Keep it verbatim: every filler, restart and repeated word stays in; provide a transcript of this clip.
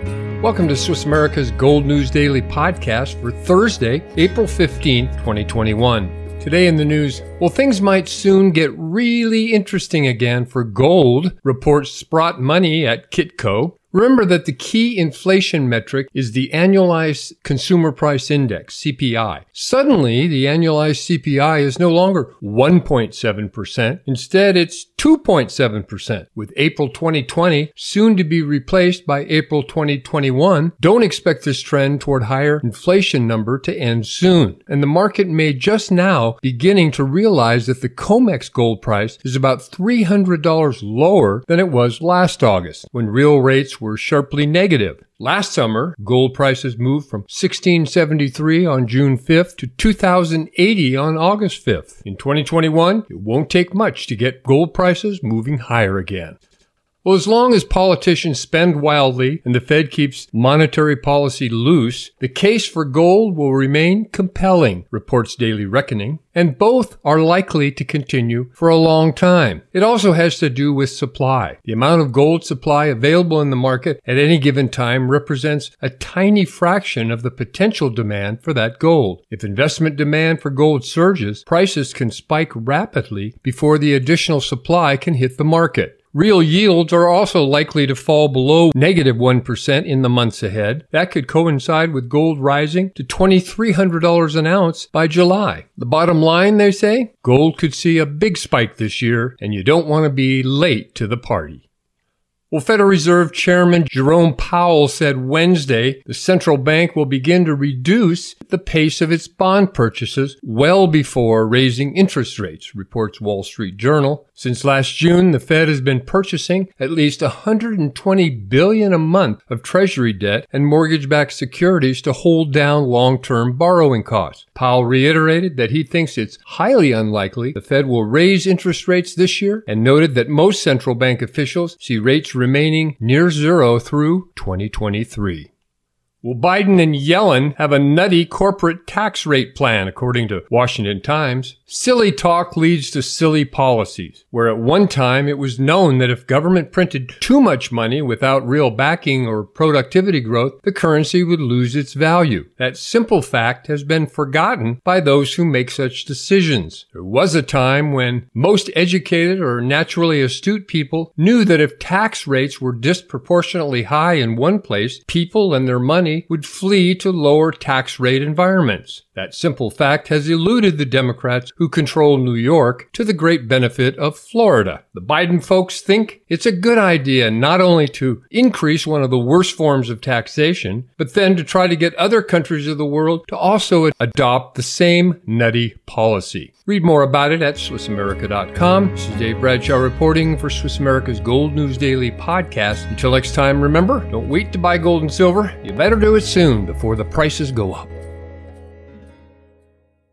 Welcome to Swiss America's Gold News Daily podcast for Thursday, April fifteenth, twenty twenty-one. Today in the news, well, things might soon get really interesting again for gold, reports Sprott Money at Kitco. Remember that the key inflation metric is the annualized consumer price index, C P I. Suddenly, the annualized C P I is no longer one point seven percent. Instead, it's two point seven percent, with April twenty twenty soon to be replaced by April twenty twenty-one. Don't expect this trend toward higher inflation number to end soon. And the market may just now beginning to realize that the COMEX gold price is about three hundred dollars lower than it was last August, when real rates were sharply negative. Last summer, gold prices moved from sixteen seventy-three on June fifth to two thousand eighty on August fifth. In twenty twenty-one, it won't take much to get gold prices moving higher again. Well, as long as politicians spend wildly and the Fed keeps monetary policy loose, the case for gold will remain compelling, reports Daily Reckoning, and both are likely to continue for a long time. It also has to do with supply. The amount of gold supply available in the market at any given time represents a tiny fraction of the potential demand for that gold. If investment demand for gold surges, prices can spike rapidly before the additional supply can hit the market. Real yields are also likely to fall below negative one percent in the months ahead. That could coincide with gold rising to two thousand three hundred dollars an ounce by July. The bottom line, they say, gold could see a big spike this year, and you don't want to be late to the party. Well, Federal Reserve Chairman Jerome Powell said Wednesday the central bank will begin to reduce the pace of its bond purchases well before raising interest rates, reports Wall Street Journal. Since last June, the Fed has been purchasing at least one hundred twenty billion dollars a month of Treasury debt and mortgage-backed securities to hold down long-term borrowing costs. Powell reiterated that he thinks it's highly unlikely the Fed will raise interest rates this year and noted that most central bank officials see rates remaining near zero through twenty twenty-three. Well, Biden and Yellen have a nutty corporate tax rate plan, according to Washington Times. Silly talk leads to silly policies, where at one time it was known that if government printed too much money without real backing or productivity growth, the currency would lose its value. That simple fact has been forgotten by those who make such decisions. There was a time when most educated or naturally astute people knew that if tax rates were disproportionately high in one place, people and their money would flee to lower tax rate environments. That simple fact has eluded the Democrats who control New York, to the great benefit of Florida. The Biden folks think it's a good idea not only to increase one of the worst forms of taxation, but then to try to get other countries of the world to also adopt the same nutty policy. Read more about it at Swiss America dot com. This is Dave Bradshaw reporting for Swiss America's Gold News Daily podcast. Until next time, remember, don't wait to buy gold and silver. You better do it soon before the prices go up.